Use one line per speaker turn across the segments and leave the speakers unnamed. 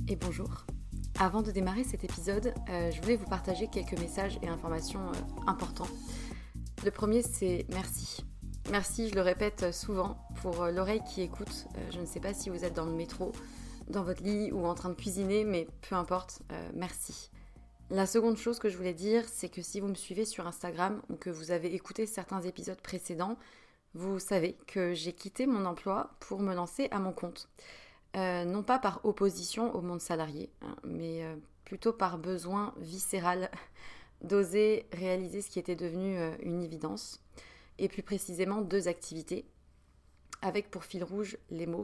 et bonjour. Avant de démarrer cet épisode, je voulais vous partager quelques messages et informations importants. Le premier, c'est merci. Merci, je le répète souvent, pour l'oreille qui écoute. Je ne sais pas si vous êtes dans le métro, dans votre lit ou en train de cuisiner, mais peu importe, merci. La seconde chose que je voulais dire, c'est que si vous me suivez sur Instagram ou que vous avez écouté certains épisodes précédents, vous savez que j'ai quitté mon emploi pour me lancer à mon compte. Non pas par opposition au monde salarié, mais plutôt par besoin viscéral d'oser réaliser ce qui était devenu une évidence, et plus précisément 2 activités, avec pour fil rouge les mots.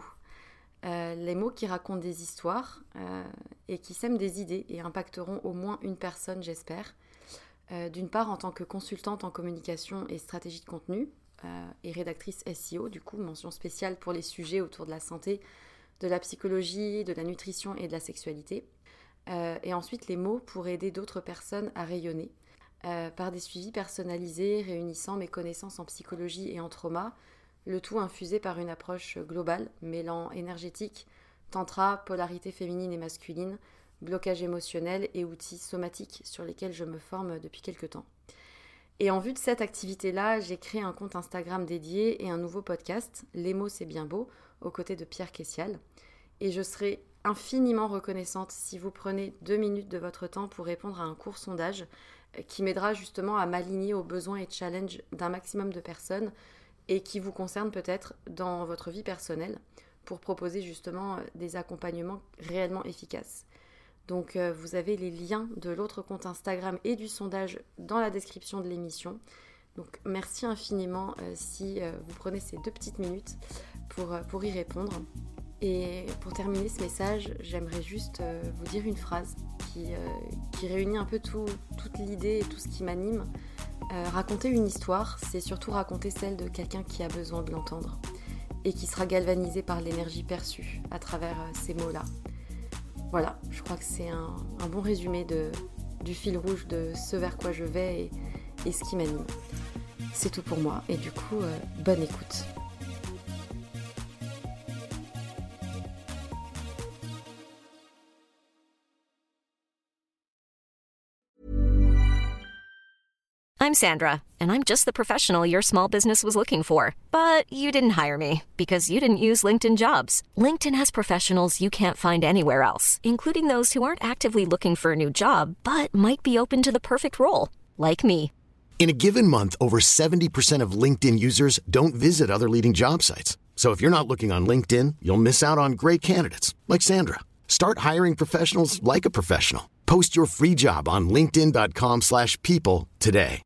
Les mots qui racontent des histoires et qui sèment des idées et impacteront au moins une personne, j'espère. D'une part, en tant que consultante en communication et stratégie de contenu et rédactrice SEO, du coup, mention spéciale pour les sujets autour de la santé, de la psychologie, de la nutrition et de la sexualité. Et ensuite, les mots pour aider d'autres personnes à rayonner par des suivis personnalisés réunissant mes connaissances en psychologie et en trauma, le tout infusé par une approche globale, mêlant énergétique, tantra, polarité féminine et masculine, blocage émotionnel et outils somatiques sur lesquels je me forme depuis quelques temps. Et en vue de cette activité-là, j'ai créé un compte Instagram dédié et un nouveau podcast, Les mots c'est bien beau, aux côtés de Pierre Kessial. Et je serai infiniment reconnaissante si vous prenez 2 minutes de votre temps pour répondre à un court sondage qui m'aidera justement à m'aligner aux besoins et challenges d'un maximum de personnes et qui vous concerne peut-être dans votre vie personnelle pour proposer justement des accompagnements réellement efficaces. Donc vous avez les liens de l'autre compte Instagram et du sondage dans la description de l'émission. Donc merci infiniment si vous prenez ces 2 petites minutes pour y répondre. Et pour terminer ce message, j'aimerais juste vous dire une phrase qui réunit un peu toute l'idée et tout ce qui m'anime. Raconter une histoire, c'est surtout raconter celle de quelqu'un qui a besoin de l'entendre et qui sera galvanisé par l'énergie perçue à travers ces mots-là. Voilà, je crois que c'est un bon résumé du fil rouge de ce vers quoi je vais et ce qui m'anime. C'est tout pour moi et du coup, bonne écoute.
I'm Sandra, and I'm just the professional your small business was looking for. But you didn't hire me because you didn't use LinkedIn Jobs. LinkedIn has professionals you can't find anywhere else, including those who aren't actively looking for a new job, but might be open to the perfect role, like me.
In a given month, over 70% of LinkedIn users don't visit other leading job sites. So if you're not looking on LinkedIn, you'll miss out on great candidates like Sandra. Start hiring professionals like a professional. Post your free job on linkedin.com/people today.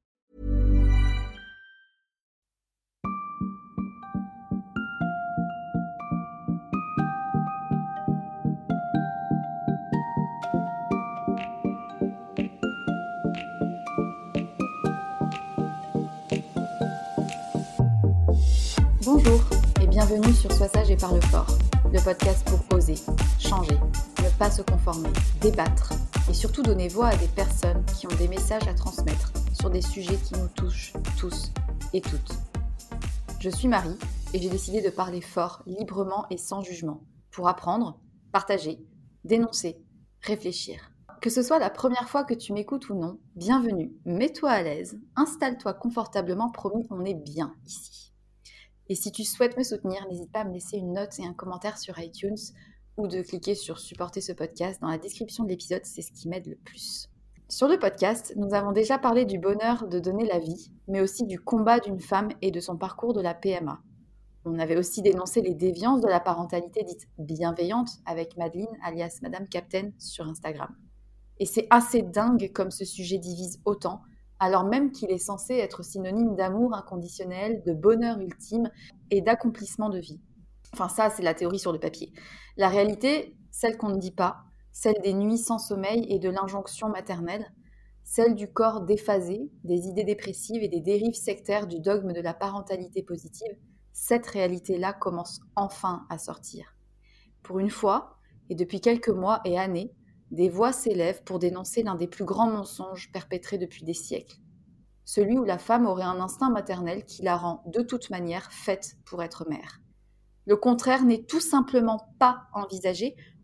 Bonjour et bienvenue sur Sois sage et parle fort, le podcast pour oser, changer, ne pas se conformer, débattre et surtout donner voix à des personnes qui ont des messages à transmettre sur des sujets qui nous touchent tous et toutes. Je suis Marie et j'ai décidé de parler fort, librement et sans jugement pour apprendre, partager, dénoncer, réfléchir. Que ce soit la première fois que tu m'écoutes ou non, bienvenue, mets-toi à l'aise, installe-toi confortablement, promis, on est bien ici. Et si tu souhaites me soutenir, n'hésite pas à me laisser une note et un commentaire sur iTunes ou de cliquer sur supporter ce podcast. Dans la description de l'épisode, c'est ce qui m'aide le plus. Sur le podcast, nous avons déjà parlé du bonheur de donner la vie, mais aussi du combat d'une femme et de son parcours de la PMA. On avait aussi dénoncé les déviances de la parentalité dite bienveillante avec Madeleine, alias Madame Captain, sur Instagram. Et c'est assez dingue comme ce sujet divise autant, alors même qu'il est censé être synonyme d'amour inconditionnel, de bonheur ultime et d'accomplissement de vie. Enfin ça, c'est la théorie sur le papier. La réalité, celle qu'on ne dit pas, celle des nuits sans sommeil et de l'injonction maternelle, celle du corps déphasé, des idées dépressives et des dérives sectaires du dogme de la parentalité positive, cette réalité-là commence enfin à sortir. Pour une fois, et depuis quelques mois et années, des voix s'élèvent pour dénoncer l'un des plus grands mensonges perpétrés depuis des siècles. Celui où la femme aurait un instinct maternel qui la rend de toute manière faite pour être mère. Le contraire n'est tout simplement pas envisagé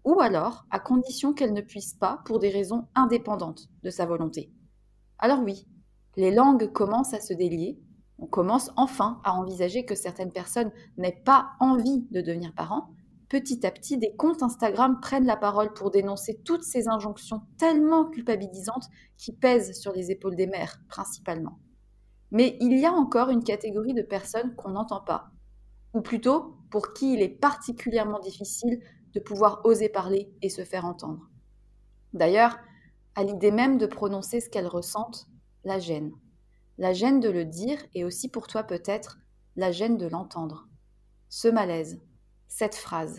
ou alors à condition qu'elle ne puisse pas pour des raisons indépendantes de sa volonté. Alors oui, les langues commencent à se délier, on commence enfin à envisager que certaines personnes n'aient pas envie de devenir parents. Petit à petit, des comptes Instagram prennent la parole pour dénoncer toutes ces injonctions tellement culpabilisantes qui pèsent sur les épaules des mères, principalement. Mais il y a encore une catégorie de personnes qu'on n'entend pas, ou plutôt pour qui il est particulièrement difficile de pouvoir oser parler et se faire entendre. D'ailleurs, à l'idée même de prononcer ce qu'elles ressentent, la gêne. La gêne de le dire et aussi pour toi peut-être la gêne de l'entendre. Ce malaise, cette phrase.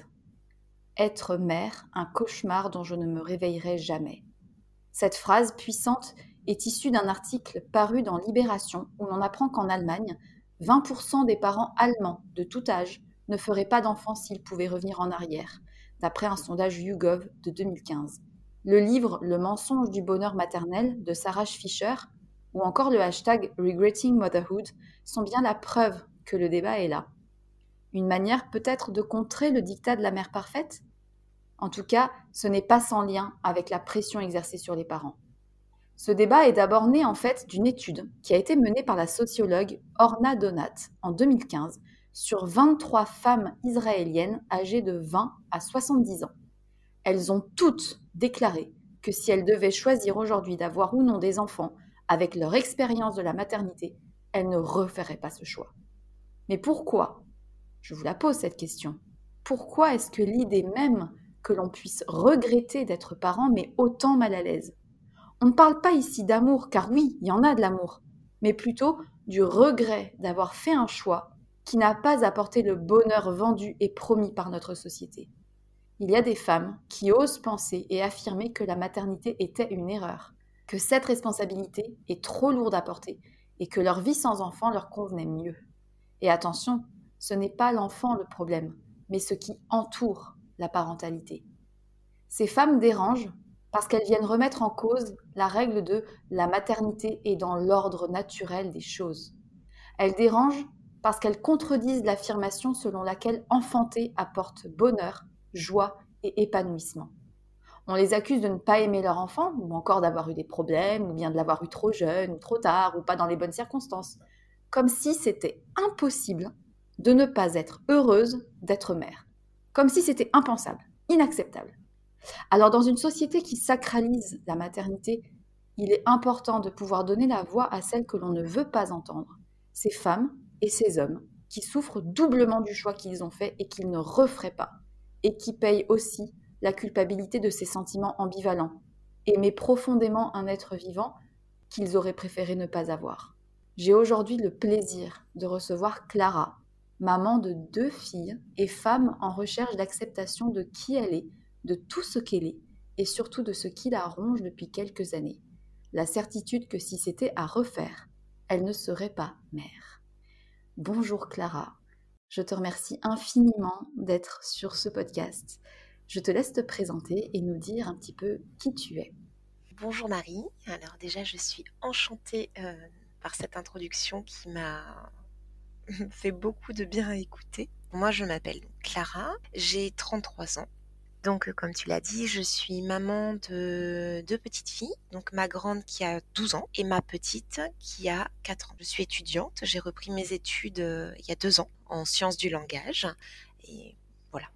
Être mère, un cauchemar dont je ne me réveillerai jamais. Cette phrase puissante est issue d'un article paru dans Libération où l'on apprend qu'en Allemagne, 20% des parents allemands de tout âge ne feraient pas d'enfants s'ils pouvaient revenir en arrière, d'après un sondage YouGov de 2015. Le livre Le mensonge du bonheur maternel de Sarah Fisher ou encore le hashtag Regretting Motherhood sont bien la preuve que le débat est là. Une manière peut-être de contrer le diktat de la mère parfaite ? En tout cas, ce n'est pas sans lien avec la pression exercée sur les parents. Ce débat est d'abord né en fait d'une étude qui a été menée par la sociologue Orna Donat en 2015 sur 23 femmes israéliennes âgées de 20 à 70 ans. Elles ont toutes déclaré que si elles devaient choisir aujourd'hui d'avoir ou non des enfants avec leur expérience de la maternité, elles ne referaient pas ce choix. Mais pourquoi ? Je vous la pose cette question. Pourquoi est-ce que l'idée même que l'on puisse regretter d'être parent met autant mal à l'aise ? On ne parle pas ici d'amour, car oui, il y en a de l'amour, mais plutôt du regret d'avoir fait un choix qui n'a pas apporté le bonheur vendu et promis par notre société. Il y a des femmes qui osent penser et affirmer que la maternité était une erreur, que cette responsabilité est trop lourde à porter et que leur vie sans enfant leur convenait mieux. Et attention, ce n'est pas l'enfant le problème, mais ce qui entoure la parentalité. Ces femmes dérangent parce qu'elles viennent remettre en cause la règle de la maternité est dans l'ordre naturel des choses. Elles dérangent parce qu'elles contredisent l'affirmation selon laquelle enfanter apporte bonheur, joie et épanouissement. On les accuse de ne pas aimer leur enfant, ou encore d'avoir eu des problèmes, ou bien de l'avoir eu trop jeune, ou trop tard, ou pas dans les bonnes circonstances. Comme si c'était impossible de ne pas être heureuse d'être mère. Comme si c'était impensable, inacceptable. Alors dans une société qui sacralise la maternité, il est important de pouvoir donner la voix à celles que l'on ne veut pas entendre. Ces femmes et ces hommes qui souffrent doublement du choix qu'ils ont fait et qu'ils ne referaient pas. Et qui payent aussi la culpabilité de ces sentiments ambivalents. Aimer profondément un être vivant qu'ils auraient préféré ne pas avoir. J'ai aujourd'hui le plaisir de recevoir Clara, maman de 2 filles et femme en recherche d'acceptation de qui elle est, de tout ce qu'elle est et surtout de ce qui la ronge depuis quelques années. La certitude que si c'était à refaire, elle ne serait pas mère. Bonjour Clara, je te remercie infiniment d'être sur ce podcast. Je te laisse te présenter et nous dire un petit peu qui tu es.
Bonjour Marie, alors déjà je suis enchantée par cette introduction qui m'a fait beaucoup de bien à écouter. Moi je m'appelle Clara, j'ai 33 ans. Donc comme tu l'as dit, je suis maman de 2 petites filles, donc ma grande qui a 12 ans et ma petite qui a 4 ans. Je suis étudiante, j'ai repris mes études il y a 2 ans en sciences du langage et voilà.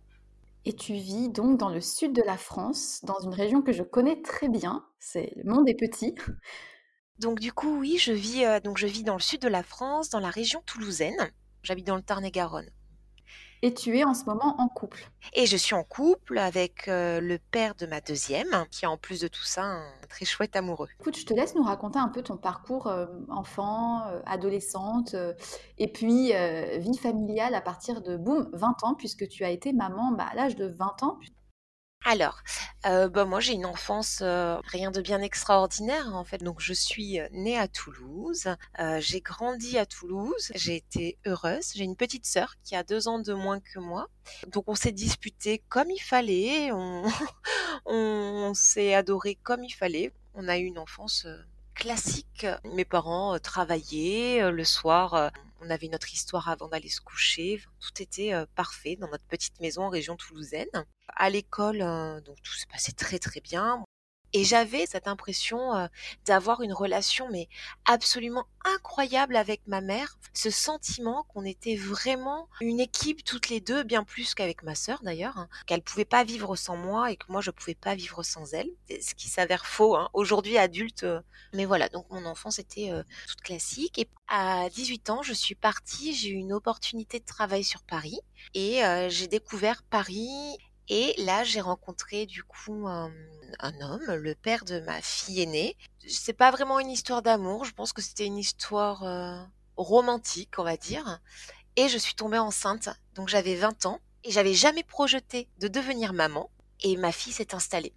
Et tu vis donc dans le sud de la France, dans une région que je connais très bien, c'est le Monde des Petits.
Donc du coup oui, je vis dans le sud de la France, dans la région toulousaine. J'habite dans le Tarn-et-Garonne.
Et tu es en ce moment en couple.
Et je suis en couple avec le père de ma deuxième, qui est en plus de tout ça un très chouette amoureux.
Écoute, je te laisse nous raconter un peu ton parcours enfant, adolescente, et puis vie familiale à partir de, 20 ans, puisque tu as été maman à l'âge de 20 ans.
Alors, moi j'ai une enfance rien de bien extraordinaire en fait. Donc je suis née à Toulouse, j'ai grandi à Toulouse, j'ai été heureuse. J'ai une petite sœur qui a 2 ans de moins que moi. Donc on s'est disputé comme il fallait, on s'est adoré comme il fallait. On a eu une enfance classique. Mes parents travaillaient, le soir On avait notre histoire avant d'aller se coucher. Enfin, tout était parfait dans notre petite maison en région toulousaine. À l'école, donc tout se passait très très bien. Et j'avais cette impression, d'avoir une relation mais absolument incroyable avec ma mère. Ce sentiment qu'on était vraiment une équipe toutes les 2, bien plus qu'avec ma sœur d'ailleurs, hein, qu'elle pouvait pas vivre sans moi et que moi je pouvais pas vivre sans elle. Et ce qui s'avère faux, hein, aujourd'hui adulte, mais voilà, donc mon enfance était, toute classique et à 18 ans, je suis partie, j'ai eu une opportunité de travail sur Paris et j'ai découvert Paris et là, j'ai rencontré du coup un homme, le père de ma fille aînée. C'est pas vraiment une histoire d'amour, je pense que c'était une histoire romantique, on va dire. Et je suis tombée enceinte, donc j'avais 20 ans et j'avais jamais projeté de devenir maman. Et ma fille s'est installée.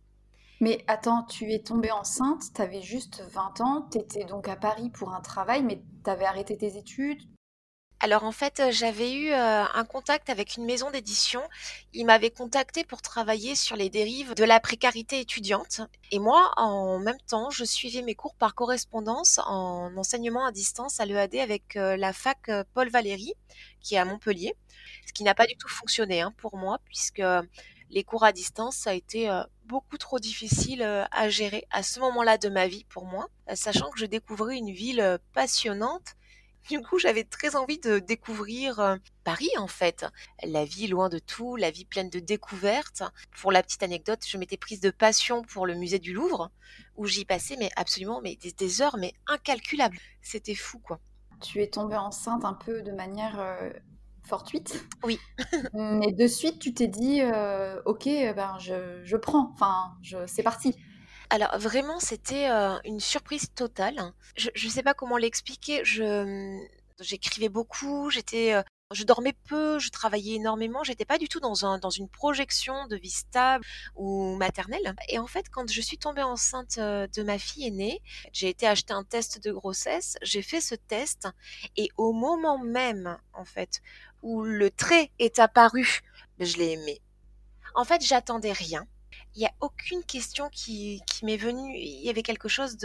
Mais attends, tu es tombée enceinte, t'avais juste 20 ans, t'étais donc à Paris pour un travail, mais t'avais arrêté tes études.
Alors en fait, j'avais eu, un contact avec une maison d'édition. Ils m'avaient contactée pour travailler sur les dérives de la précarité étudiante et moi, en même temps, je suivais mes cours par correspondance en enseignement à distance à l'EAD avec, la fac, Paul Valéry, qui est à Montpellier. Ce qui n'a pas du tout fonctionné, hein, pour moi puisque les cours à distance, ça a été, beaucoup trop difficile, à gérer à ce moment-là de ma vie pour moi, sachant que je découvrais une ville, passionnante. Du coup, j'avais très envie de découvrir, Paris, en fait. La vie loin de tout, la vie pleine de découvertes. Pour la petite anecdote, je m'étais prise de passion pour le musée du Louvre, où j'y passais mais absolument mais des heures mais incalculables. C'était fou, quoi.
Tu es tombée enceinte un peu de manière fortuite,
Oui.
mais de suite tu t'es dit ok, ben je prends, enfin c'est parti.
Alors vraiment, c'était, une surprise totale. Je sais pas comment l'expliquer. J'écrivais beaucoup, je dormais peu, je travaillais énormément. J'étais pas du tout dans une projection de vie stable ou maternelle et en fait, quand je suis tombée enceinte, de ma fille aînée, j'ai été acheter un test de grossesse. J'ai fait ce test et au moment même, en fait, où le trait est apparu, je l'ai aimé. En fait, j'attendais rien. Il y a aucune question qui m'est venue. Il y avait quelque chose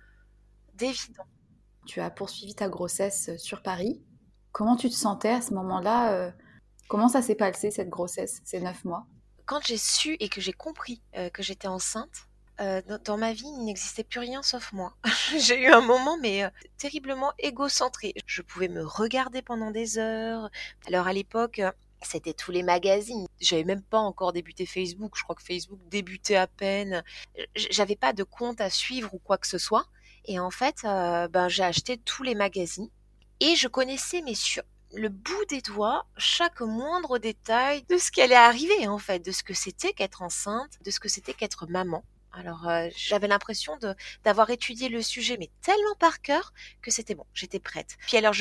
d'évident.
Tu as poursuivi ta grossesse sur Paris. Comment tu te sentais à ce moment-là comment ça s'est passé cette grossesse, ces 9 mois?
Quand j'ai su et que j'ai compris, que j'étais enceinte, dans ma vie, il n'existait plus rien sauf moi. J'ai eu un moment mais, terriblement égocentré. Je pouvais me regarder pendant des heures. Alors à l'époque, c'était tous les magazines. J'avais même pas encore débuté Facebook. Je crois que Facebook débutait à peine. J'avais pas de compte à suivre ou quoi que ce soit et en fait, ben, j'ai acheté tous les magazines et je connaissais mais sur le bout des doigts chaque moindre détail de ce qui allait arriver en fait, de ce que c'était qu'être enceinte, de ce que c'était qu'être maman. Alors, j'avais l'impression d'avoir étudié le sujet, mais tellement par cœur que c'était bon, j'étais prête. Puis alors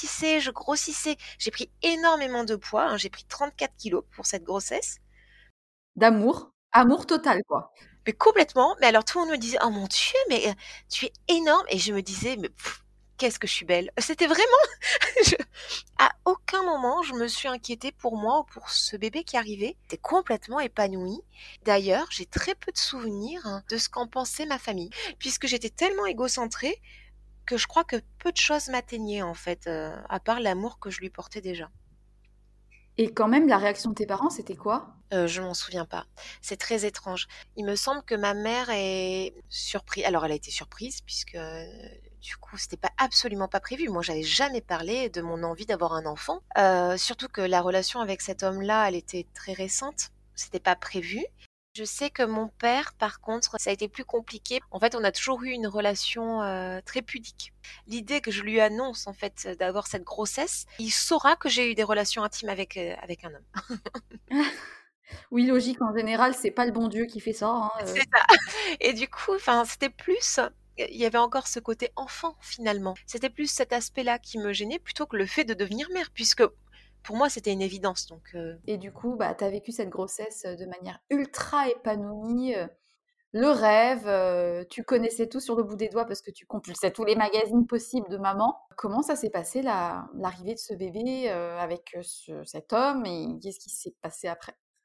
je grossissais, j'ai pris énormément de poids, hein, j'ai pris 34 kilos pour cette grossesse.
D'amour, amour total quoi.
Mais complètement, mais alors tout le monde me disait: «Oh mon Dieu, mais, tu es énorme» et je me disais: «Mais qu'est-ce que je suis belle!» C'était vraiment je à aucun moment je me suis inquiétée pour moi ou pour ce bébé qui arrivait. J'étais complètement épanouie. D'ailleurs, j'ai très peu de souvenirs, hein, de ce qu'en pensait ma famille, puisque j'étais tellement égocentrée que je crois que peu de choses m'atteignaient en fait, à part l'amour que je lui portais déjà.
Et quand même, la réaction de tes parents, c'était quoi?
Je m'en souviens pas. C'est très étrange. Il me semble que ma mère est surprise. Alors elle a été surprise puisque, du coup, c'était pas absolument pas prévu. Moi, j'avais jamais parlé de mon envie d'avoir un enfant, surtout que la relation avec cet homme-là, elle était très récente. C'était pas prévu. Je sais que mon père, par contre, ça a été plus compliqué. En fait, on a toujours eu une relation, très pudique. L'idée que je lui annonce, en fait, d'avoir cette grossesse, il saura que j'ai eu des relations intimes avec un homme.
Oui, logique, en général, c'est pas le bon Dieu qui fait ça, hein,
C'est ça. Et du coup, enfin, c'était plus il y avait encore ce côté enfant finalement. C'était plus cet aspect-là qui me gênait plutôt que le fait de devenir mère puisque pour moi c'était une évidence donc
Et du coup, bah, tu as vécu cette grossesse, de manière ultra épanouie, le rêve, tu connaissais tout sur le bout des doigts parce que tu compulsais tous les magazines possibles de maman. Comment ça s'est passé l'arrivée de ce bébé, avec, cet homme et qu'est-ce qui s'est passé après?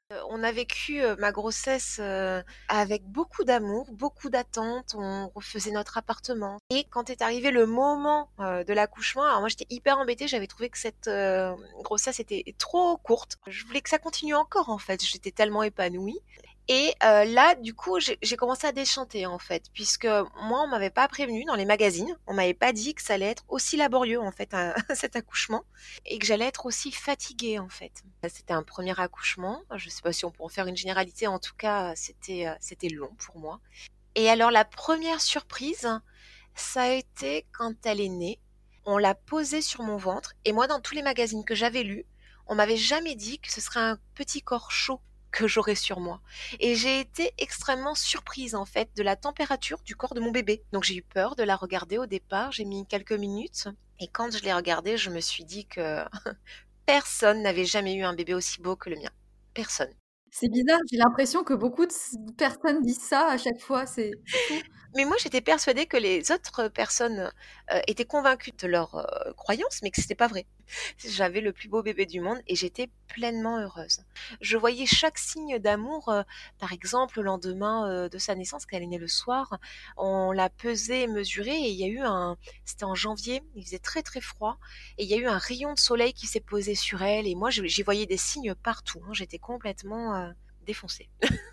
On a vécu, ma grossesse, avec beaucoup d'amour, beaucoup d'attentes. On refaisait notre appartement et quand est arrivé le moment, de l'accouchement, alors moi j'étais hyper embêtée, j'avais trouvé que cette, grossesse était trop courte. Je voulais que ça continue encore en fait, j'étais tellement épanouie et là du coup j'ai commencé à déchanter en fait, puisque moi on m'avait pas prévenue dans les magazines, on m'avait pas dit que ça allait être aussi laborieux en fait, cet accouchement et que j'allais être aussi fatiguée en fait. C'était un premier accouchement, je sais pas si on peut en faire une généralité, en tout cas c'était long pour moi. Et alors la première surprise, ça a été quand elle est née. On l'a posée sur mon ventre et moi dans tous les magazines que j'avais lus, on m'avait jamais dit que ce serait un petit corps chaud que j'aurais sur moi. Et j'ai été extrêmement surprise en fait de la température du corps de mon bébé. Donc j'ai eu peur de la regarder au départ, j'ai mis quelques minutes et quand je l'ai regardée, je me suis dit que personne n'avait jamais eu un bébé aussi beau que le mien. Personne.
C'est bizarre, j'ai l'impression que beaucoup de personnes disent ça à chaque fois, c'est fou.
Mais moi, j'étais persuadée que les autres personnes, étaient convaincues de leur, croyance, mais que c'était pas vrai. J'avais le plus beau bébé du monde et j'étais pleinement heureuse. Je voyais chaque signe d'amour, par exemple, le lendemain, de sa naissance, quand elle est née le soir, on l'a pesée et mesurée et il y a eu c'était en janvier, il faisait très, très froid et il y a eu un rayon de soleil qui s'est posé sur elle et moi, j'y voyais des signes partout, hein. J'étais complètement, défoncée.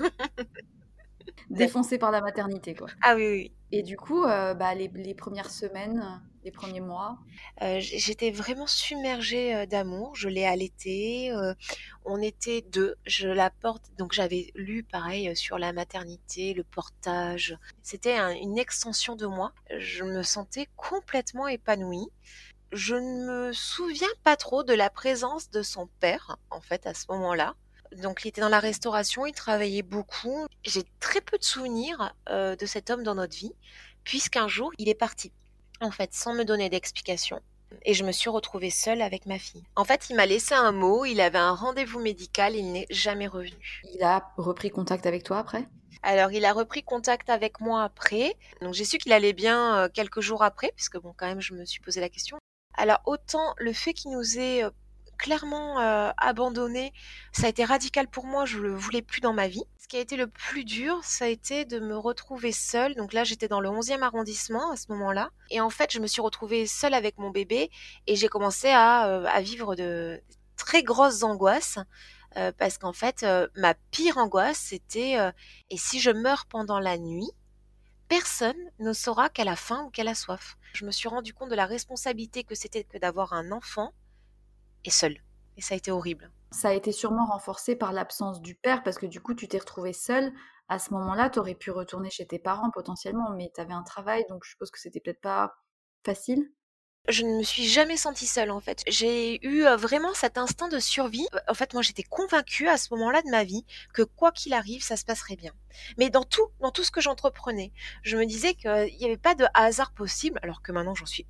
Défoncée par la maternité, quoi.
Ah oui, oui, oui.
Et du coup, bah, les premières semaines, les premiers mois?
J'étais vraiment submergée, d'amour. Je l'ai allaitée, on était 2. Je la porte donc j'avais lu pareil, sur la maternité, le portage. C'était une extension de moi. Je me sentais complètement épanouie. Je ne me souviens pas trop de la présence de son père, en fait, à ce moment-là. Donc il était dans la restauration, il travaillait beaucoup. J'ai très peu de souvenirs, de cet homme dans notre vie, puisqu'un jour, il est parti, en fait, sans me donner d'explication et je me suis retrouvée seule avec ma fille. En fait, il m'a laissé un mot, il avait un rendez-vous médical, il n'est jamais revenu.
Il a repris contact avec toi après?
Alors, il a repris contact avec moi après, donc j'ai su qu'il allait bien, quelques jours après, puisque bon, quand même, je me suis posé la question. Alors autant le fait qu'il nous ait, clairement, abandonnés, ça a été radical pour moi, je le voulais plus dans ma vie. Ce qui a été le plus dur, ça a été de me retrouver seule, donc là j'étais dans le 11e arrondissement à ce moment-là et en fait je me suis retrouvée seule avec mon bébé et j'ai commencé à vivre de très grosses angoisses, parce qu'en fait, ma pire angoisse c'était, et si je meurs pendant la nuit? Personne ne saura qu'elle a faim ou qu'elle a soif. Je me suis rendu compte de la responsabilité que c'était que d'avoir un enfant et seule. Et ça a été horrible.
Ça a été sûrement renforcé par l'absence du père parce que du coup, tu t'es retrouvée seule. À ce moment-là, tu aurais pu retourner chez tes parents potentiellement, mais tu avais un travail, donc je suppose que c'était peut-être pas facile.
Je ne me suis jamais sentie seule en fait. J'ai eu, vraiment cet instinct de survie. En fait, moi j'étais convaincue à ce moment-là de ma vie que quoi qu'il arrive, ça se passerait bien. Mais dans tout ce que j'entreprenais, je me disais qu'il y avait pas de hasard possible, alors que maintenant j'en suis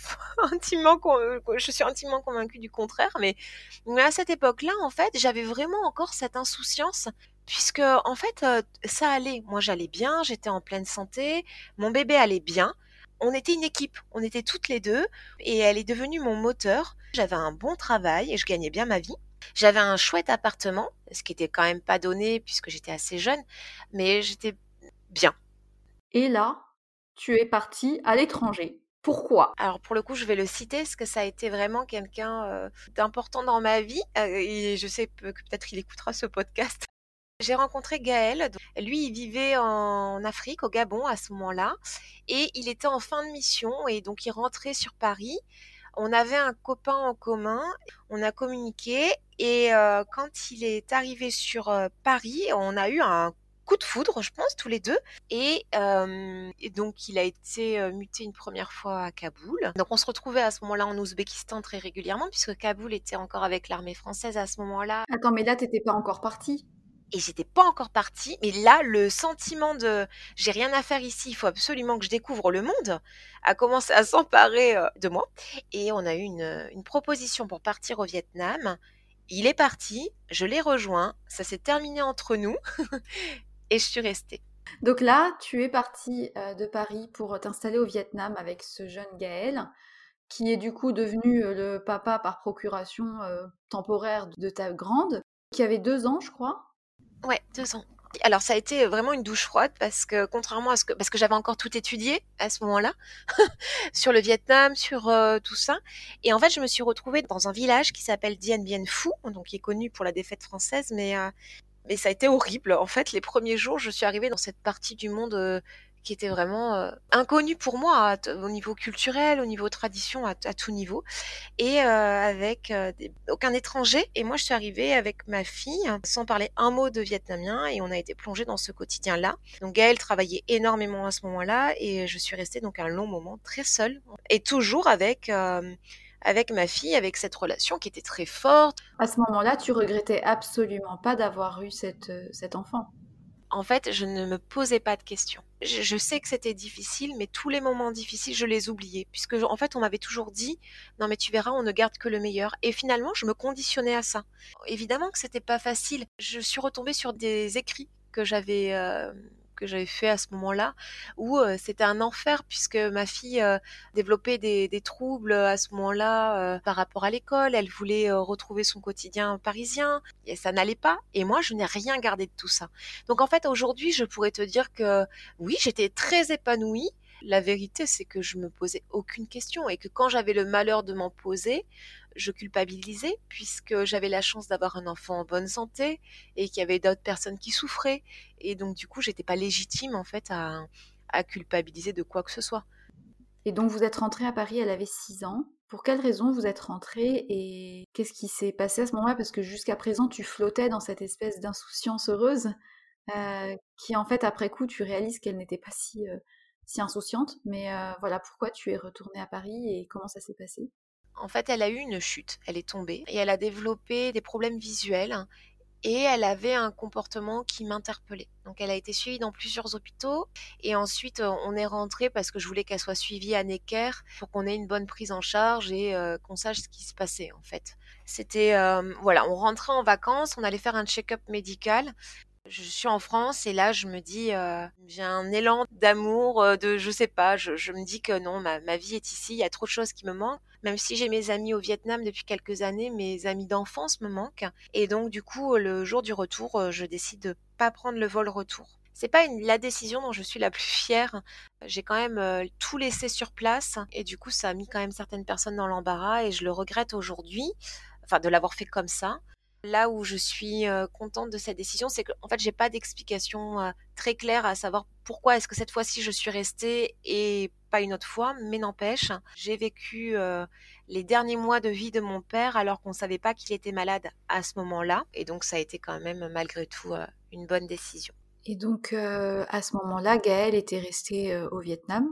je suis intimement convaincue du contraire. Mais à cette époque-là, en fait, j'avais vraiment encore cette insouciance puisque en fait, ça allait. Moi j'allais bien, j'étais en pleine santé, mon bébé allait bien. On était une équipe, on était toutes les 2 et elle est devenue mon moteur. J'avais un bon travail et je gagnais bien ma vie. J'avais un chouette appartement, ce qui était quand même pas donné puisque j'étais assez jeune, mais j'étais bien.
Et là, tu es partie à l'étranger. Pourquoi?
Alors pour le coup, je vais le citer parce que ça a été vraiment quelqu'un, d'important dans ma vie, et je sais que peut-être il écoutera ce podcast. J'ai rencontré Gaël. Lui, il vivait en Afrique, au Gabon, à ce moment-là, et il était en fin de mission, et donc il rentrait sur Paris. On avait un copain en commun, on a communiqué, et quand il est arrivé sur Paris, on a eu un coup de foudre, je pense, tous les deux. Et donc, il a été muté une première fois à Kaboul. Donc, on se retrouvait à ce moment-là en Ouzbékistan très régulièrement, puisque Kaboul était encore avec l'armée française à ce moment-là.
Attends, mais là, t'étais pas encore partie.
Et j'étais pas encore partie, mais là, le sentiment de j'ai rien à faire ici, il faut absolument que je découvre le monde, a commencé à s'emparer de moi. Et on a eu une proposition pour partir au Vietnam. Il est parti, je l'ai rejoint, ça s'est terminé entre nous et je suis restée.
Donc là, tu es partie de Paris pour t'installer au Vietnam avec ce jeune Gaël, qui est du coup devenu le papa par procuration temporaire de ta grande, qui avait 2 ans, je crois.
Ouais, 2 ans. Alors ça a été vraiment une douche froide parce que contrairement à parce que j'avais encore tout étudié à ce moment-là, sur le Vietnam, sur tout ça. Et en fait, je me suis retrouvée dans un village qui s'appelle Dien Bien Phu, donc qui est connu pour la défaite française, mais ça a été horrible. En fait, les premiers jours, je suis arrivée dans cette partie du monde qui était vraiment inconnue pour moi, au niveau culturel, au niveau tradition, à tout niveau, et avec aucun étranger. Et moi, je suis arrivée avec ma fille, sans parler un mot de vietnamien, et on a été plongé dans ce quotidien-là. Donc Gaëlle travaillait énormément à ce moment-là, et je suis restée donc un long moment très seule, et toujours avec ma fille, avec cette relation qui était très forte.
À ce moment-là, tu regrettais absolument pas d'avoir eu cet enfant.
En fait, je ne me posais pas de questions. Je sais que c'était difficile, mais tous les moments difficiles, je les oubliais. Puisque, en fait, on m'avait toujours dit, non, mais tu verras, on ne garde que le meilleur. Et finalement, je me conditionnais à ça. Évidemment que c'était pas facile. Je suis retombée sur des écrits que j'avais fait à ce moment-là, où c'était un enfer puisque ma fille développait des troubles à ce moment-là par rapport à l'école. Elle voulait retrouver son quotidien parisien et ça n'allait pas. Et moi, je n'ai rien gardé de tout ça. Donc en fait, aujourd'hui, je pourrais te dire que oui, j'étais très épanouie. La vérité, c'est que je me posais aucune question et que quand j'avais le malheur de m'en poser, je culpabilisais puisque j'avais la chance d'avoir un enfant en bonne santé et qu'il y avait d'autres personnes qui souffraient. Et donc, du coup, j'étais pas légitime, en fait, à culpabiliser de quoi que ce soit.
Et donc vous êtes rentrée à Paris, elle avait 6 ans. Pour quelle raison vous êtes rentrée et qu'est-ce qui s'est passé à ce moment-là? Parce que jusqu'à présent, tu flottais dans cette espèce d'insouciance heureuse, qui en fait, après coup, tu réalises qu'elle n'était pas si insouciante. Mais voilà, pourquoi tu es retournée à Paris et comment ça s'est passé?
En fait, elle a eu une chute, elle est tombée et elle a développé des problèmes visuels et elle avait un comportement qui m'interpellait. Donc elle a été suivie dans plusieurs hôpitaux et ensuite on est rentré parce que je voulais qu'elle soit suivie à Necker pour qu'on ait une bonne prise en charge et qu'on sache ce qui se passait en fait. C'était voilà, on rentrait en vacances, on allait faire un check-up médical. Je suis en France et là je me dis, j'ai un élan d'amour, de je sais pas, je me dis que non, ma vie est ici, il y a trop de choses qui me manquent. Même si j'ai mes amis au Vietnam depuis quelques années, mes amis d'enfance me manquent et donc du coup, le jour du retour, je décide de pas prendre le vol retour. C'est pas la décision dont je suis la plus fière. J'ai quand même, tout laissé sur place et du coup, ça a mis quand même certaines personnes dans l'embarras et je le regrette aujourd'hui, enfin de l'avoir fait comme ça. Là où je suis contente de cette décision, c'est qu'en fait, j'ai pas d'explication très claire à savoir pourquoi est-ce que cette fois-ci je suis restée et pas une autre fois, mais n'empêche, j'ai vécu les derniers mois de vie de mon père alors qu'on savait pas qu'il était malade à ce moment-là, et donc ça a été quand même malgré tout une bonne décision.
Et donc à ce moment-là, Gaëlle était restée au Vietnam.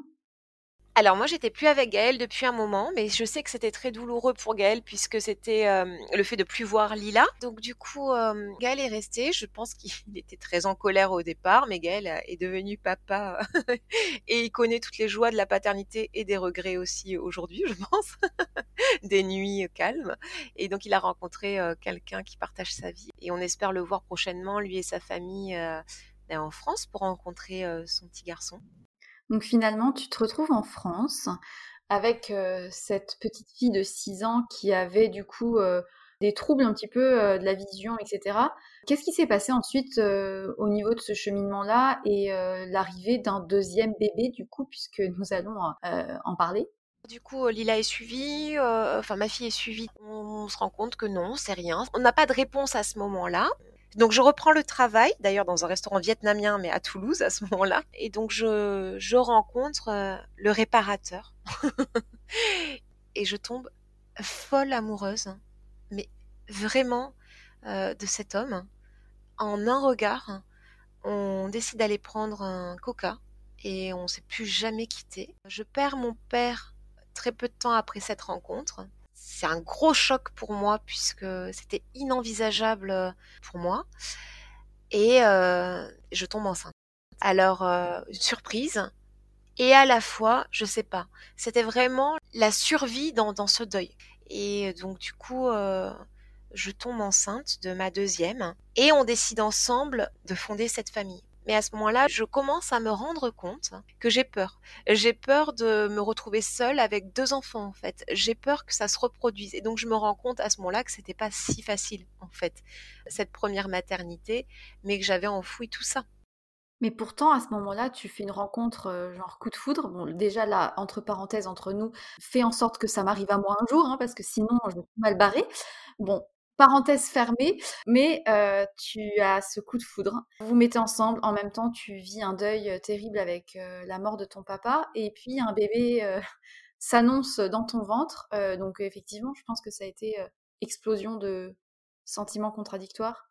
Alors moi, j'étais plus avec Gaël depuis un moment, mais je sais que c'était très douloureux pour Gaël puisque c'était le fait de plus voir Lila. Donc du coup, Gaël est resté. Je pense qu'il était très en colère au départ, mais Gaël est devenu papa et il connaît toutes les joies de la paternité et des regrets aussi aujourd'hui, je pense, des nuits calmes. Et donc il a rencontré quelqu'un qui partage sa vie et on espère le voir prochainement, lui et sa famille, en France pour rencontrer son petit garçon.
Donc finalement, tu te retrouves en France avec cette petite fille de 6 ans qui avait du coup des troubles un petit peu de la vision, etc. Qu'est-ce qui s'est passé ensuite au niveau de ce cheminement-là et l'arrivée d'un deuxième bébé du coup, puisque nous allons en parler?
Du coup, Lila est suivie, enfin ma fille est suivie. On se rend compte que non, c'est rien. On n'a pas de réponse à ce moment-là. Donc je reprends le travail, d'ailleurs dans un restaurant vietnamien, mais à Toulouse à ce moment-là. Et donc je rencontre le réparateur. Et je tombe folle amoureuse, mais vraiment de cet homme. En un regard, on décide d'aller prendre un coca et on s'est plus jamais quitté. Je perds mon père très peu de temps après cette rencontre. C'est un gros choc pour moi puisque c'était inenvisageable pour moi. Et je tombe enceinte. Alors, une surprise et à la fois, je sais pas, c'était vraiment la survie dans ce deuil. Et donc du coup, je tombe enceinte de ma deuxième et on décide ensemble de fonder cette famille. Mais à ce moment-là, je commence à me rendre compte que j'ai peur. J'ai peur de me retrouver seule avec 2 enfants, en fait. J'ai peur que ça se reproduise et donc je me rends compte à ce moment-là que c'était pas si facile, en fait, cette première maternité, mais que j'avais enfoui tout ça.
Mais pourtant, à ce moment-là, tu fais une rencontre, genre coup de foudre. Bon, déjà là, entre parenthèses, entre nous, fais en sorte que ça m'arrive à moi un jour, hein, parce que sinon je vais tout mal barrer. Bon, parenthèse fermée, mais tu as ce coup de foudre. Vous vous mettez ensemble, en même temps, tu vis un deuil, terrible avec, la mort de ton papa et puis un bébé, s'annonce dans ton ventre. Donc effectivement, je pense que ça a été, explosion de sentiments contradictoires,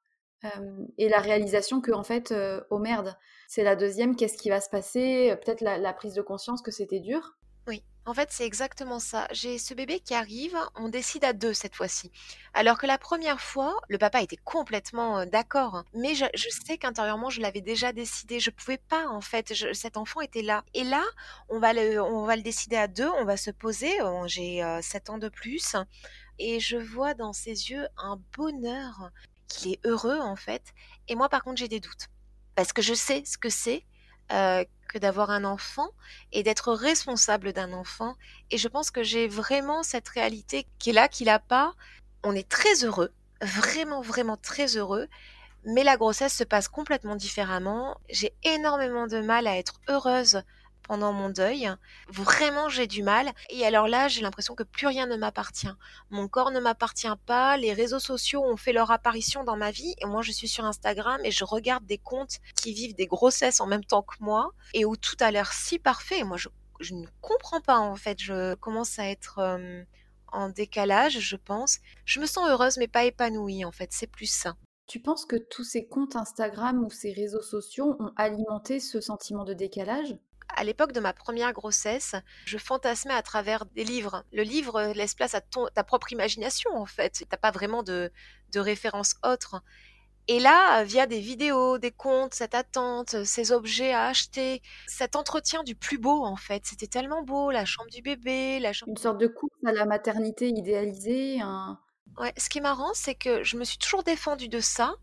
et la réalisation que en fait, «Oh merde, c'est la deuxième, qu'est-ce qui va se passer?» Peut-être la prise de conscience que c'était dur.
Oui, en fait, c'est exactement ça. J'ai ce bébé qui arrive, on décide à 2 cette fois-ci. Alors que la première fois, le papa était complètement, d'accord, hein, mais je sais qu'intérieurement, je l'avais déjà décidé. Je pouvais pas, en fait, cet enfant était là et là, on va le décider à 2. On va se poser, j'ai, 7 ans de plus et je vois dans ses yeux un bonheur, qu'il est heureux, en fait et moi, par contre, j'ai des doutes. Parce que je sais ce que c'est, que d'avoir un enfant et d'être responsable d'un enfant et je pense que j'ai vraiment cette réalité qui est là, qu'il a pas. On est très heureux, vraiment, vraiment très heureux, mais la grossesse se passe complètement différemment. J'ai énormément de mal à être heureuse pendant mon deuil. Vraiment, j'ai du mal. Et alors là, j'ai l'impression que plus rien ne m'appartient. Mon corps ne m'appartient pas. Les réseaux sociaux ont fait leur apparition dans ma vie. Et moi, je suis sur Instagram et je regarde des comptes qui vivent des grossesses en même temps que moi et où tout a l'air si parfait. Et moi, je ne comprends pas, en fait. Je commence à être en décalage, je pense. Je me sens heureuse, mais pas épanouie, en fait. C'est plus ça.
Tu penses que tous ces comptes Instagram ou ces réseaux sociaux ont alimenté ce sentiment de décalage?
À l'époque de ma première grossesse, je fantasmais à travers des livres. Le livre laisse place à ta propre imagination, en fait. T'as pas vraiment de référence autre. Et là, via des vidéos, des comptes, cette attente, ces objets à acheter, cet entretien du plus beau, en fait. C'était tellement beau, la chambre du bébé, la chambre.
Une sorte de course à la maternité idéalisée,
Ouais, ce qui est marrant, c'est que je me suis toujours défendue de ça.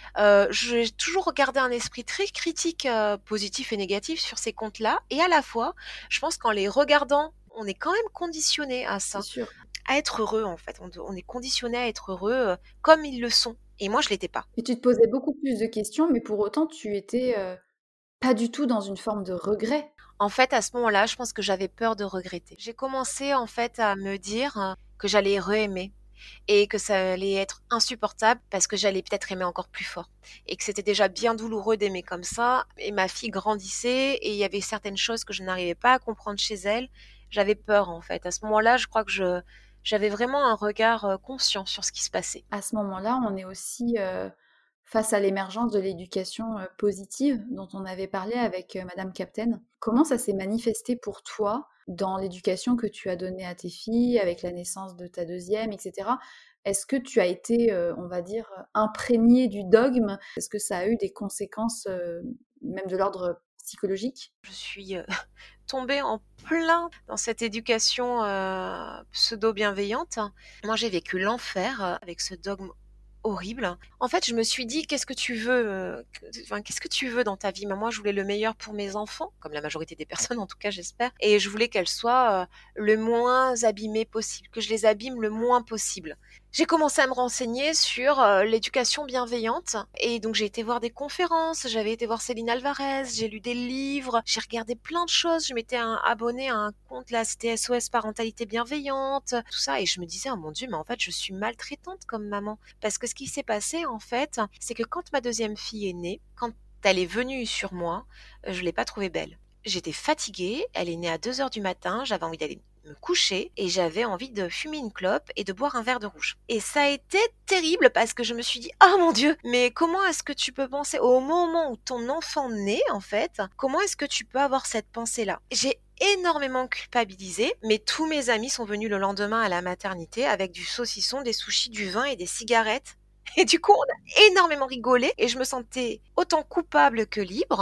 J'ai toujours gardé un esprit très critique, positif et négatif sur ces comptes-là et à la fois, je pense qu'en les regardant, on est quand même conditionné à
c'est
ça,
sûr.
à être heureux en fait. On est conditionné à être heureux, comme ils le sont et moi je l'étais pas.
Et tu te posais beaucoup plus de questions, mais pour autant tu étais, pas du tout dans une forme de regret.
En fait, à ce moment-là, je pense que j'avais peur de regretter. J'ai commencé en fait à me dire, que j'allais re-aimer et que ça allait être insupportable parce que j'allais peut-être aimer encore plus fort et que c'était déjà bien douloureux d'aimer comme ça et ma fille grandissait et il y avait certaines choses que je n'arrivais pas à comprendre chez elle. J'avais peur en fait. À ce moment-là, je crois que j'avais vraiment un regard, conscient sur ce qui se passait.
À ce moment-là, on est aussi, face à l'émergence de l'éducation, positive dont on avait parlé avec, madame Captain. Comment ça s'est manifesté pour toi dans l'éducation que tu as donnée à tes filles, avec la naissance de ta deuxième, et cetera? Est-ce que tu as été, on va dire, imprégnée du dogme? Est-ce que ça a eu des conséquences, même de l'ordre psychologique?
Je suis, tombée en plein dans cette éducation, pseudo-bienveillante. Moi, j'ai vécu l'enfer, avec ce dogme horrible. En fait, je me suis dit: «Qu'est-ce que tu veux, qu'est-ce que tu veux dans ta vie?» Mais moi, je voulais le meilleur pour mes enfants, comme la majorité des personnes en tout cas, j'espère et je voulais qu'elles soient, le moins abîmées possible, que je les abîme le moins possible. J'ai commencé à me renseigner sur, l'éducation bienveillante et donc j'ai été voir des conférences, j'avais été voir Céline Alvarez, j'ai lu des livres, j'ai regardé plein de choses. Je m'étais abonnée à un compte là, c'était SOS Parentalité Bienveillante, tout ça et je me disais: «Oh mon Dieu, mais en fait, je suis maltraitante comme maman». Parce que ce qui s'est passé en fait, c'est que quand ma deuxième fille est née, quand elle est venue sur moi, je l'ai pas trouvée belle. J'étais fatiguée, elle est née à 2 heures du matin, j'avais envie d'aller me coucher et j'avais envie de fumer une clope et de boire un verre de rouge. Et ça a été terrible parce que je me suis dit: «Oh mon Dieu, mais comment est-ce que tu peux penser au moment où ton enfant naît en fait, comment est-ce que tu peux avoir cette pensée-là?» J'ai énormément culpabilisé, mais tous mes amis sont venus le lendemain à la maternité avec du saucisson, des sushis, du vin et des cigarettes. Et du coup, on a énormément rigolé et je me sentais autant coupable que libre.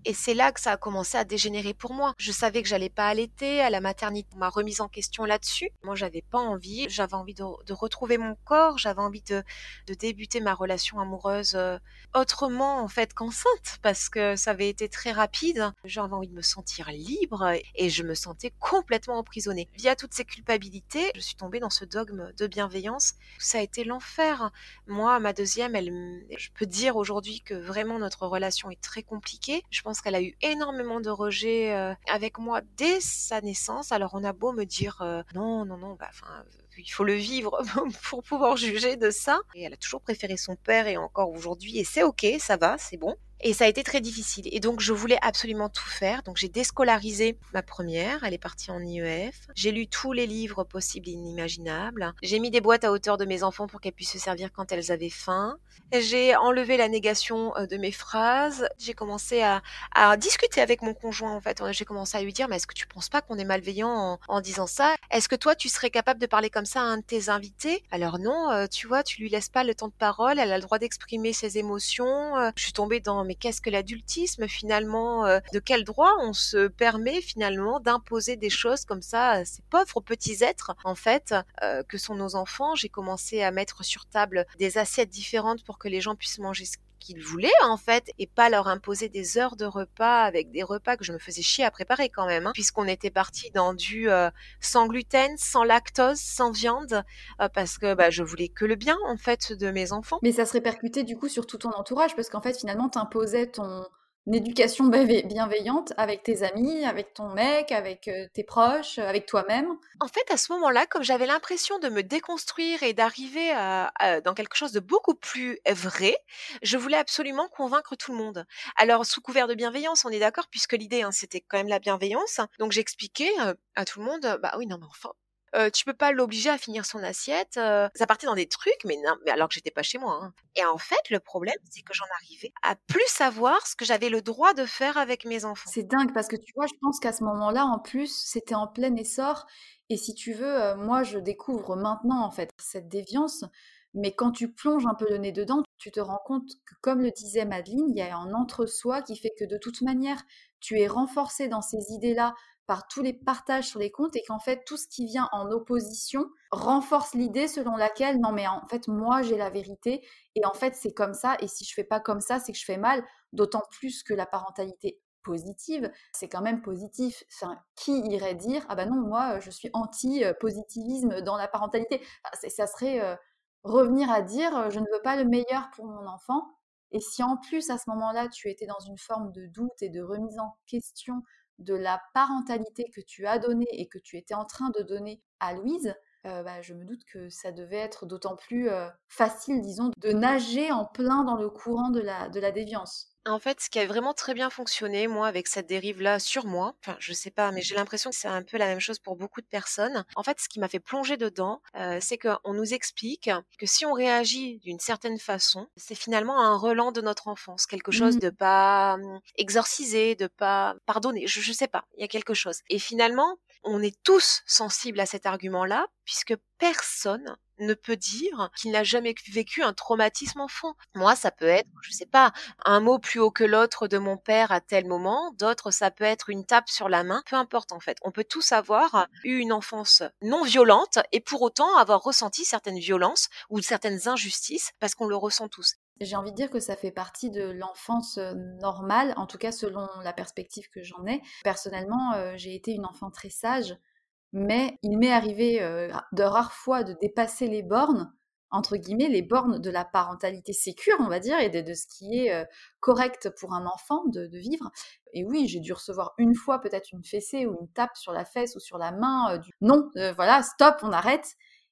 Et c'est là que ça a commencé à dégénérer pour moi. Je savais que j'allais pas allaiter. À la maternité, on m'a remise en question là-dessus. Moi, j'avais pas envie. J'avais envie de retrouver mon corps. J'avais envie de débuter ma relation amoureuse autrement, en fait, qu'enceinte, parce que ça avait été très rapide. J'avais envie de me sentir libre et je me sentais complètement emprisonnée. Via toutes ces culpabilités, je suis tombée dans ce dogme de bienveillance. Ça a été l'enfer. Moi, ma deuxième, je peux dire aujourd'hui que vraiment notre relation est très compliquée. Je pense qu'elle a eu énormément de rejets avec moi dès sa naissance. Alors on a beau me dire non, non, non, il faut le vivre pour pouvoir juger de ça. Et elle a toujours préféré son père et encore aujourd'hui, et c'est ok, ça va, c'est bon. Et ça a été très difficile. Et donc, je voulais absolument tout faire. Donc, j'ai déscolarisé ma première. Elle est partie en IEF. J'ai lu tous les livres possibles et inimaginables. J'ai mis des boîtes à hauteur de mes enfants pour qu'elles puissent se servir quand elles avaient faim. J'ai enlevé la négation de mes phrases. J'ai commencé à discuter avec mon conjoint, en fait. J'ai commencé à lui dire, mais est-ce que tu penses pas qu'on est malveillant en disant ça? Est-ce que toi, tu serais capable de parler comme ça à un de tes invités? Alors non, tu vois, tu lui laisses pas le temps de parole. Elle a le droit d'exprimer ses émotions. Je suis tombée dans mais qu'est-ce que l'adultisme finalement? De quel droit on se permet finalement d'imposer des choses comme ça à ces pauvres petits êtres en fait que sont nos enfants? J'ai commencé à mettre sur table des assiettes différentes pour que les gens puissent manger ce qu'ils voulaient en fait et pas leur imposer des heures de repas avec des repas que je me faisais chier à préparer quand même, puisqu'on était parti dans du sans gluten, sans lactose, sans viande parce que je voulais que le bien en fait de mes enfants.
Mais ça se répercutait du coup sur tout ton entourage parce qu'en fait finalement t'imposais ton éducation bienveillante avec tes amis, avec ton mec, avec tes proches, avec toi-même.
En fait, à ce moment-là, comme j'avais l'impression de me déconstruire et d'arriver dans quelque chose de beaucoup plus vrai, je voulais absolument convaincre tout le monde. Alors, sous couvert de bienveillance, on est d'accord, puisque l'idée, c'était quand même la bienveillance. Donc, j'expliquais à tout le monde, bah oui, non, mais enfin, tu peux pas l'obliger à finir son assiette. Ça partait dans des trucs, mais non, mais alors que j'étais pas chez moi. Et en fait, le problème, c'est que j'en arrivais à plus savoir ce que j'avais le droit de faire avec mes enfants.
C'est dingue parce que tu vois, je pense qu'à ce moment-là, en plus, c'était en plein essor. Et si tu veux, moi, je découvre maintenant, en fait, cette déviance. Mais quand tu plonges un peu le nez dedans, tu te rends compte que, comme le disait Madeleine, il y a un entre-soi qui fait que de toute manière, tu es renforcé dans ces idées-là par tous les partages sur les comptes et qu'en fait, tout ce qui vient en opposition renforce l'idée selon laquelle, non, mais en fait, moi, j'ai la vérité et en fait, c'est comme ça. Et si je fais pas comme ça, c'est que je fais mal. D'autant plus que la parentalité positive, c'est quand même positif. Enfin, qui irait dire, ah ben non, moi, je suis anti-positivisme dans la parentalité. Enfin, ça serait revenir à dire, je ne veux pas le meilleur pour mon enfant. Et si en plus, à ce moment-là, tu étais dans une forme de doute et de remise en question de la parentalité que tu as donnée et que tu étais en train de donner à Louise, je me doute que ça devait être d'autant plus facile, disons, de nager en plein dans le courant de la déviance.
En fait, ce qui a vraiment très bien fonctionné, moi, avec cette dérive-là sur moi, enfin, je sais pas, mais j'ai l'impression que c'est un peu la même chose pour beaucoup de personnes. En fait, ce qui m'a fait plonger dedans, c'est qu'on nous explique que si on réagit d'une certaine façon, c'est finalement un relent de notre enfance, quelque chose de pas exorcisé, de pas pardonné, je sais pas, il y a quelque chose. Et finalement, on est tous sensibles à cet argument-là, puisque personne ne peut dire qu'il n'a jamais vécu un traumatisme enfant. Moi, ça peut être, je sais pas, un mot plus haut que l'autre de mon père à tel moment, d'autres ça peut être une tape sur la main, peu importe en fait. On peut tous avoir eu une enfance non violente et pour autant avoir ressenti certaines violences ou certaines injustices parce qu'on le ressent tous.
J'ai envie de dire que ça fait partie de l'enfance normale, en tout cas selon la perspective que j'en ai. Personnellement, j'ai été une enfant très sage, mais il m'est arrivé de rares fois de dépasser les bornes, entre guillemets, les bornes de la parentalité sécure, on va dire, et de ce qui est correct pour un enfant de vivre. Et oui, j'ai dû recevoir une fois peut-être une fessée ou une tape sur la fesse ou sur la main. Non, voilà, stop, on arrête.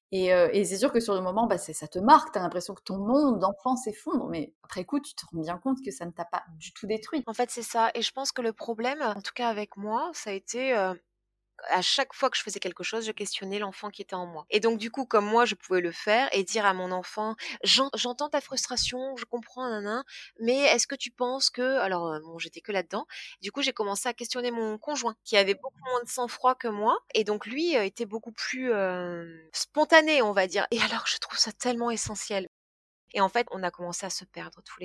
Et c'est sûr que sur le moment, ça te marque, tu as l'impression que ton monde d'enfant s'effondre, mais après coup, tu te rends bien compte que ça ne t'a pas du tout détruit.
En fait, c'est ça. Et je pense que le problème, en tout cas avec moi, ça a été à chaque fois que je faisais quelque chose, je questionnais l'enfant qui était en moi. Et donc du coup, comme moi, je pouvais le faire et dire à mon enfant, j'entends ta frustration, je comprends, nanan, mais est-ce que tu penses que... Alors, bon, j'étais que là-dedans. Du coup, j'ai commencé à questionner mon conjoint, qui avait beaucoup moins de sang-froid que moi, et donc lui était beaucoup plus spontané, on va dire. Et alors, je trouve ça tellement essentiel. Et en fait, on a commencé à se perdre tous les deux.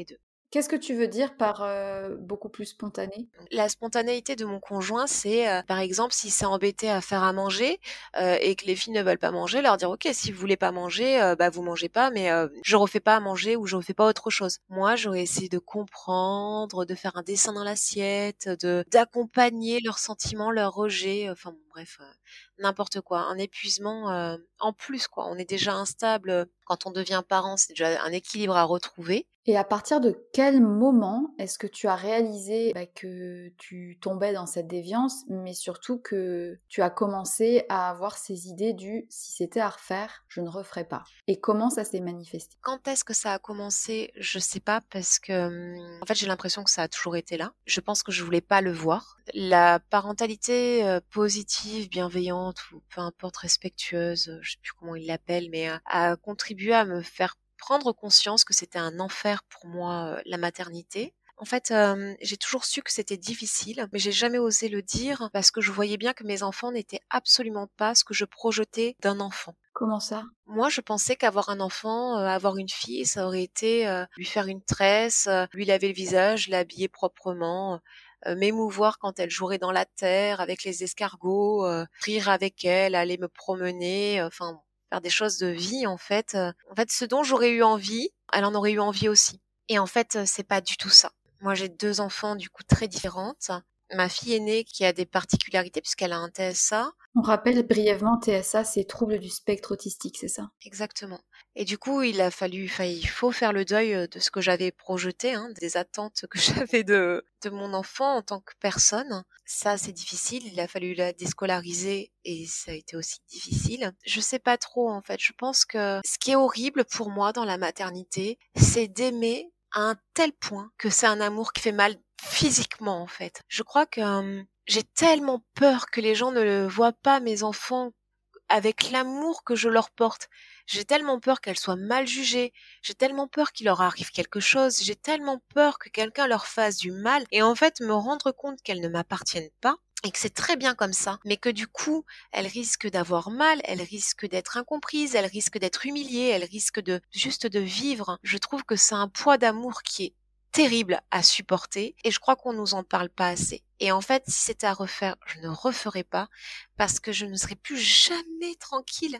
Qu'est-ce que tu veux dire par beaucoup plus spontané?
La spontanéité de mon conjoint, c'est, par exemple, s'il s'est embêté à faire à manger, et que les filles ne veulent pas manger, leur dire: «OK, si vous voulez pas manger, vous mangez pas, mais je refais pas à manger ou je refais pas autre chose». Moi, j'aurais essayé de comprendre, de faire un dessin dans l'assiette, d'accompagner leurs sentiments, leurs rejets, enfin bon, bref, n'importe quoi. Un épuisement, en plus, quoi. On est déjà instable, quand on devient parent, c'est déjà un équilibre à retrouver.
Et à partir de quel moment est-ce que tu as réalisé que tu tombais dans cette déviance, mais surtout que tu as commencé à avoir ces idées du si c'était à refaire, je ne referais pas? Et comment ça s'est manifesté?
Quand est-ce que ça a commencé? Je sais pas parce que, en fait, j'ai l'impression que ça a toujours été là. Je pense que je voulais pas le voir. La parentalité, positive, bienveillante ou peu importe respectueuse, je sais plus comment ils l'appellent, mais, a contribué à me faire prendre conscience que c'était un enfer pour moi, la maternité. En fait, j'ai toujours su que c'était difficile, mais j'ai jamais osé le dire parce que je voyais bien que mes enfants n'étaient absolument pas ce que je projetais d'un enfant.
Comment ça?
Moi, je pensais qu'avoir un enfant, avoir une fille, ça aurait été, lui faire une tresse, lui laver le visage, l'habiller proprement, m'émouvoir quand elle jouerait dans la terre avec les escargots, rire avec elle, aller me promener, enfin faire des choses de vie en fait. En fait, ce dont j'aurais eu envie, elle en aurait eu envie aussi. Et en fait, c'est pas du tout ça. Moi, j'ai 2 enfants du coup très différentes. Ma fille aînée qui a des particularités puisqu'elle a un TSA.
On rappelle brièvement, TSA, c'est trouble du spectre autistique, c'est ça?
Exactement. Et du coup, il faut faire le deuil de ce que j'avais projeté, des attentes que j'avais de mon enfant en tant que personne. Ça, c'est difficile. Il a fallu la déscolariser et ça a été aussi difficile. Je sais pas trop, en fait. Je pense que ce qui est horrible pour moi dans la maternité, c'est d'aimer à un tel point que c'est un amour qui fait mal physiquement, en fait. Je crois que j'ai tellement peur que les gens ne le voient pas, mes enfants, avec l'amour que je leur porte. J'ai tellement peur qu'elles soient mal jugées. J'ai tellement peur qu'il leur arrive quelque chose. J'ai tellement peur que quelqu'un leur fasse du mal. Et en fait, me rendre compte qu'elles ne m'appartiennent pas et que c'est très bien comme ça. Mais que du coup, elles risquent d'avoir mal, elles risquent d'être incomprises, elles risquent d'être humiliées, elles risquent juste de vivre. Je trouve que c'est un poids d'amour qui est terrible à supporter et je crois qu'on nous en parle pas assez. Et en fait, si c'était à refaire, je ne referais pas parce que je ne serais plus jamais tranquille.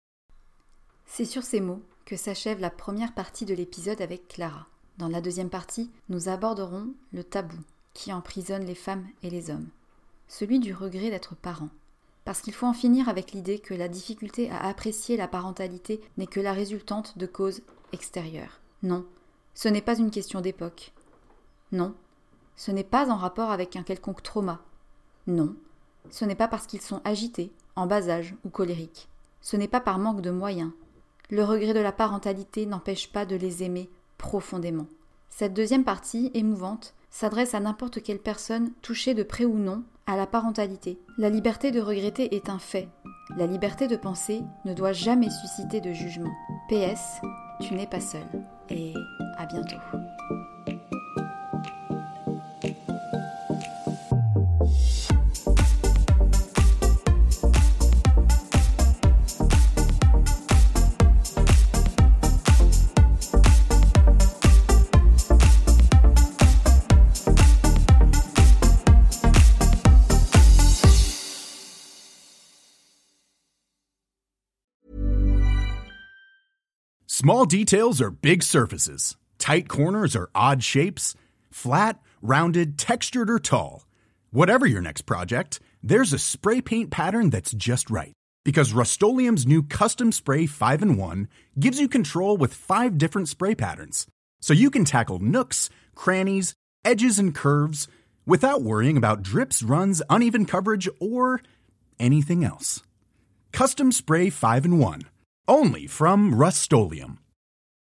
C'est sur ces mots que s'achève la première partie de l'épisode avec Clara. Dans la deuxième partie, nous aborderons le tabou qui emprisonne les femmes et les hommes, celui du regret d'être parent. Parce qu'il faut en finir avec l'idée que la difficulté à apprécier la parentalité n'est que la résultante de causes extérieures. Non, ce n'est pas une question d'époque. Non, ce n'est pas en rapport avec un quelconque trauma. Non, ce n'est pas parce qu'ils sont agités, en bas âge ou colériques. Ce n'est pas par manque de moyens. Le regret de la parentalité n'empêche pas de les aimer profondément. Cette deuxième partie, émouvante, s'adresse à n'importe quelle personne touchée de près ou non à la parentalité. La liberté de regretter est un fait. La liberté de penser ne doit jamais susciter de jugement. PS, tu n'es pas seul. Et à bientôt.
Small details are big surfaces. Tight corners are odd shapes. Flat, rounded, textured, or tall. Whatever your next project, there's a spray paint pattern that's just right. Because Rust-Oleum's new Custom Spray 5-in-1 gives you control with 5 different spray patterns. So you can tackle nooks, crannies, edges, and curves without worrying about drips, runs, uneven coverage, or anything else. Custom Spray 5-in-1. Only from Rust-Oleum.